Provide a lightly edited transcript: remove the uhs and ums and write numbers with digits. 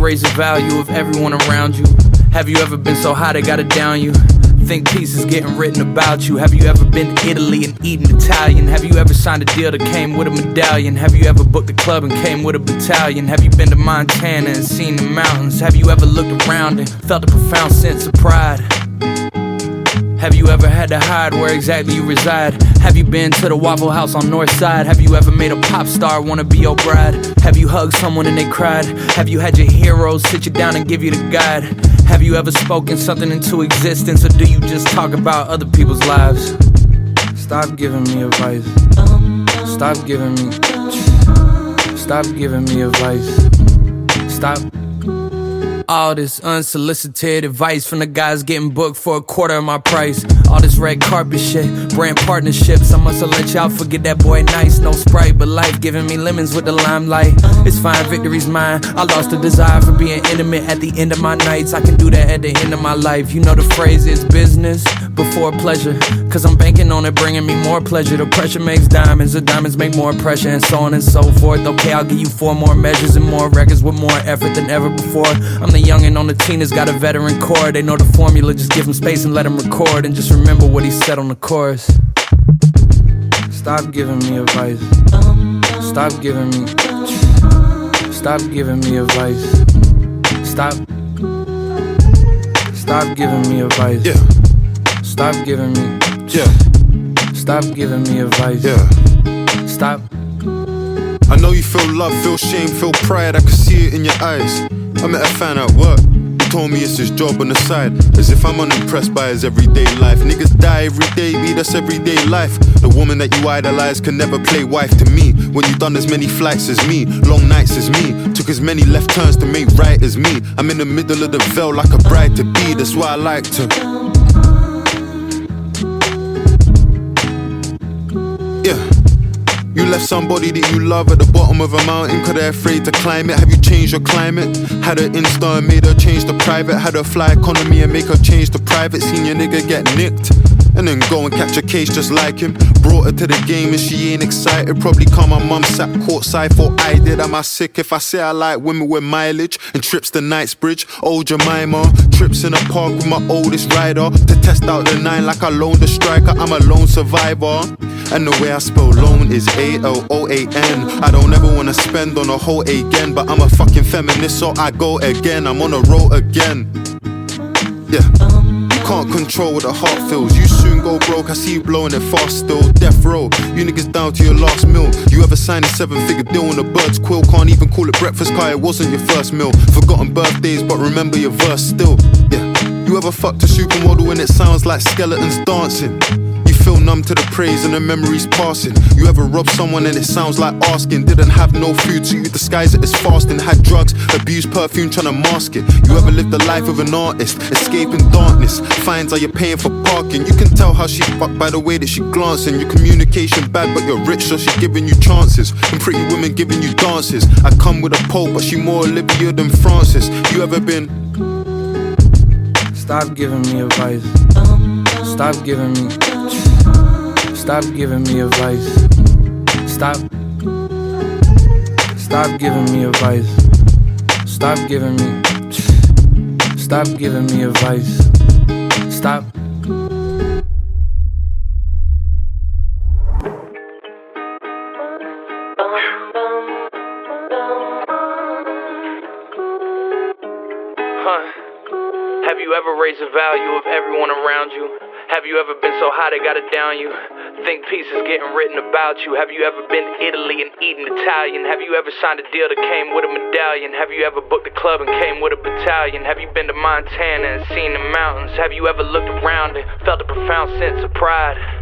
raised the value of everyone around you? Have you ever been so high they gotta down you? Think pieces getting written about you. Have you ever been to Italy and eaten Italian? Have you ever signed a deal that came with a medallion? Have you ever booked a club and came with a battalion? Have you been to Montana and seen the mountains? Have you ever looked around and felt a profound sense of pride? Have you ever had to hide where exactly you reside? Have you been to the Waffle House on North Side? Have you ever made a pop star wanna be your bride? Have you hugged someone and they cried? Have you had your heroes sit you down and give you the guide? Have you ever spoken something into existence, or do you just talk about other people's lives? Stop giving me advice. Stop giving me advice. Stop. All this unsolicited advice from the guys getting booked for a quarter of my price. All this red carpet shit, brand partnerships. I must have let y'all forget that boy nice. No Sprite, but life giving me lemons with the limelight. It's fine, victory's mine. I lost the desire for being intimate at the end of my nights. I can do that at the end of my life. You know the phrase is business before pleasure, cause I'm banking on it bringing me more pleasure. The pressure makes diamonds, the diamonds make more pressure, and so on and so forth. Okay, I'll give you 4 more measures and more records with more effort than ever before. I'm the youngin' on the team that's got a veteran core. They know the formula, just give him space and let him record. And just remember what he said on the chorus. Stop giving me advice. Stop giving me advice. Stop giving me advice. Yeah. Stop giving me. Yeah. Stop giving me advice. Yeah. Stop. I know you feel love, feel shame, feel pride. I can see it in your eyes. I met a fan at work. He told me it's his job on the side, as if I'm unimpressed by his everyday life. Niggas die every day, be that's everyday life. The woman that you idolize can never play wife to me. When you done as many flights as me, long nights as me, took as many left turns to make right as me. I'm in the middle of the veil like a bride to be. That's why I like to. Yeah. You left somebody that you love at the bottom of a mountain cause they're afraid to climb it. Have you changed your climate? Had her Insta and made her change to private. Had her fly economy and make her change to private. Seen your nigga get nicked and then go and catch a case just like him. Brought her to the game and she ain't excited. Probably cause my mum sat courtside for I did. Am I sick if I say I like women with mileage and trips to Knightsbridge? Old Jemima, trips in a park with my oldest rider to test out the 9 like I loaned a striker. I'm a lone survivor. And the way I spell loan is A-L-O-A-N. I don't ever wanna spend on a whole again, but I'm a fucking feminist, so I go again. I'm on a roll again. Yeah. You can't control what the heart feels. You soon go broke, I see you blowing it fast still. Death row, you niggas down to your last meal. You ever signed a 7-figure deal on a bird's quill? Can't even call it breakfast car, it wasn't your first meal. Forgotten birthdays, but remember your verse still. Yeah. You ever fucked a supermodel and it sounds like skeletons dancing? Feel numb to the praise and the memories passing. You ever robbed someone and it sounds like asking? Didn't have no food so you disguise it as fasting. Had drugs, abused perfume trying to mask it. You ever lived the life of an artist, escaping darkness? Fines are you paying for parking? You can tell how she fucked by the way that she glancing. Your communication bad but you're rich so she giving you chances. And pretty women giving you dances. I come with a pole but she more Olivia than Francis. You ever been? Stop giving me advice. Stop giving me advice. Stop giving me advice. Stop giving me advice. Stop. Have you ever raised the value of everyone around you? Have you ever been so high they gotta down you? Think pieces getting written about you. Have you ever been to Italy and eaten Italian? Have you ever signed a deal that came with a medallion? Have you ever booked a club and came with a battalion? Have you been to Montana and seen the mountains? Have you ever looked around and felt a profound sense of pride?